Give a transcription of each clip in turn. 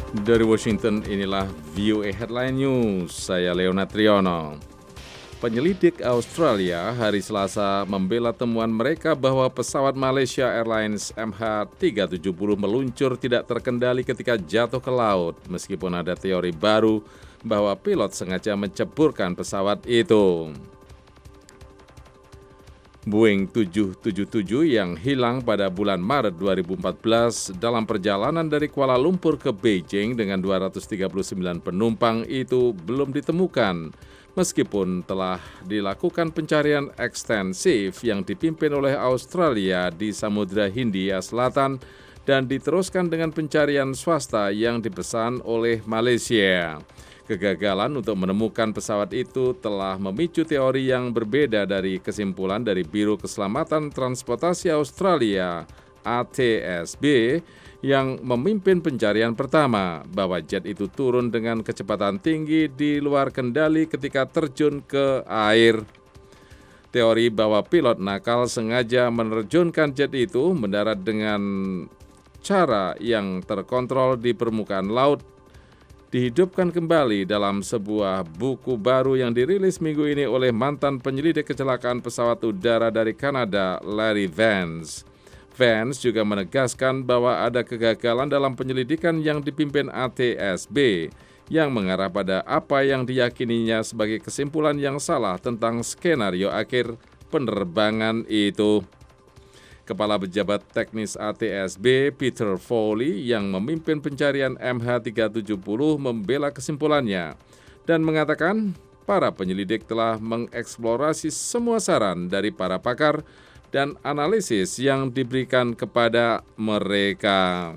Dari Washington, inilah VOA Headline News. Saya Leonard Triono. Penyelidik Australia hari Selasa membela temuan mereka bahwa pesawat Malaysia Airlines MH370 meluncur tidak terkendali ketika jatuh ke laut, meskipun ada teori baru bahwa pilot sengaja menceburkan pesawat itu. Boeing 777 yang hilang pada bulan Maret 2014 dalam perjalanan dari Kuala Lumpur ke Beijing dengan 239 penumpang itu belum ditemukan, meskipun telah dilakukan pencarian ekstensif yang dipimpin oleh Australia di Samudra Hindia Selatan dan diteruskan dengan pencarian swasta yang dipesan oleh Malaysia. Kegagalan untuk menemukan pesawat itu telah memicu teori yang berbeda dari kesimpulan dari Biro Keselamatan Transportasi Australia (ATSB) yang memimpin pencarian pertama, bahwa jet itu turun dengan kecepatan tinggi di luar kendali ketika terjun ke air. Teori bahwa pilot nakal sengaja menerjunkan jet itu mendarat dengan cara yang terkontrol di permukaan laut dihidupkan kembali dalam sebuah buku baru yang dirilis minggu ini oleh mantan penyelidik kecelakaan pesawat udara dari Kanada, Larry Vance. Vance juga menegaskan bahwa ada kegagalan dalam penyelidikan yang dipimpin ATSB yang mengarah pada apa yang diyakininya sebagai kesimpulan yang salah tentang skenario akhir penerbangan itu. Kepala Pejabat Teknis ATSB, Peter Foley, yang memimpin pencarian MH370 membela kesimpulannya dan mengatakan para penyelidik telah mengeksplorasi semua saran dari para pakar dan analisis yang diberikan kepada mereka.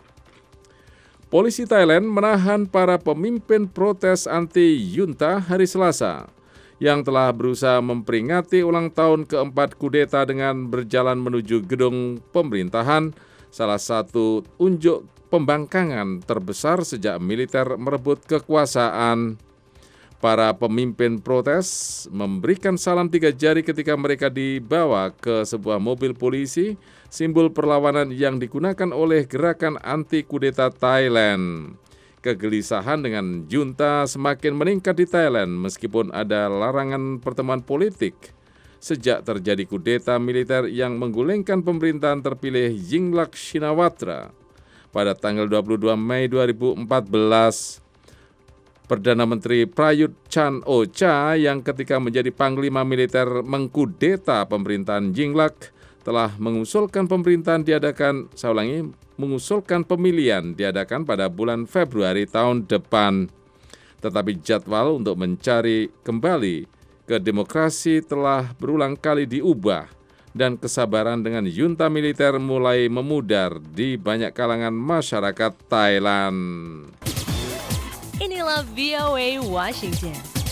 Polisi Thailand menahan para pemimpin protes anti-junta hari Selasa yang telah berusaha memperingati ulang tahun keempat kudeta dengan berjalan menuju gedung pemerintahan, salah satu unjuk pembangkangan terbesar sejak militer merebut kekuasaan. Para pemimpin protes memberikan salam 3 jari ketika mereka dibawa ke sebuah mobil polisi, simbol perlawanan yang digunakan oleh gerakan anti-kudeta Thailand. Kegelisahan dengan junta semakin meningkat di Thailand meskipun ada larangan pertemuan politik sejak terjadi kudeta militer yang menggulingkan pemerintahan terpilih Yingluck Shinawatra pada tanggal 22 Mei 2014. Perdana Menteri Prayut Chan-o-cha yang ketika menjadi panglima militer mengkudeta pemerintahan Yingluck telah mengusulkan pemilihan diadakan pada bulan Februari tahun depan. Tetapi jadwal untuk mencari kembali ke demokrasi telah berulang kali diubah dan kesabaran dengan junta militer mulai memudar di banyak kalangan masyarakat Thailand. Inilah VOA Washington.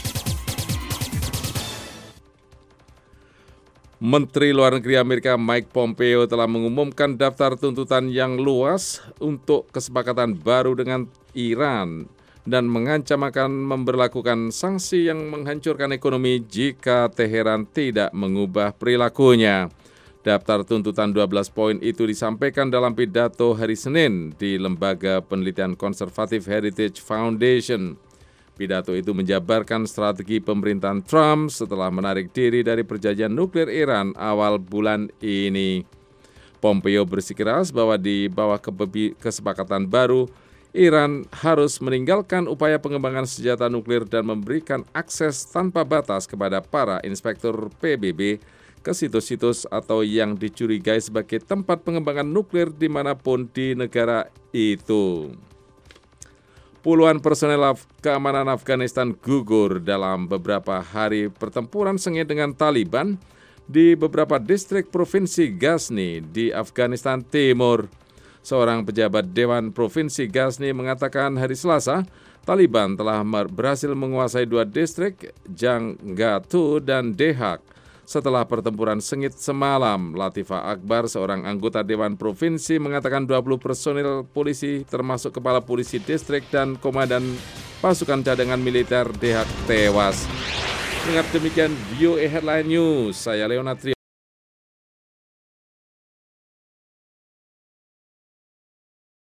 Menteri Luar Negeri Amerika Mike Pompeo telah mengumumkan daftar tuntutan yang luas untuk kesepakatan baru dengan Iran dan mengancam akan memberlakukan sanksi yang menghancurkan ekonomi jika Teheran tidak mengubah perilakunya. Daftar tuntutan 12 poin itu disampaikan dalam pidato hari Senin di Lembaga Penelitian Konservatif Heritage Foundation. Pidato itu menjabarkan strategi pemerintahan Trump setelah menarik diri dari perjanjian nuklir Iran awal bulan ini. Pompeo bersikeras bahwa di bawah kesepakatan baru, Iran harus meninggalkan upaya pengembangan senjata nuklir dan memberikan akses tanpa batas kepada para inspektur PBB ke situs-situs atau yang dicurigai sebagai tempat pengembangan nuklir dimanapun di negara itu. Puluhan personel keamanan Afghanistan gugur dalam beberapa hari pertempuran sengit dengan Taliban di beberapa distrik provinsi Ghazni di Afghanistan Timur. Seorang pejabat Dewan Provinsi Ghazni mengatakan hari Selasa, Taliban telah berhasil menguasai 2 distrik, Janggatu dan Dehak. Setelah pertempuran sengit semalam, Latifah Akbar, seorang anggota Dewan Provinsi, mengatakan 20 personil polisi termasuk kepala polisi distrik dan komandan pasukan cadangan militer Dehak tewas. Dengar demikian VOA Headline News, saya Leonard Triono.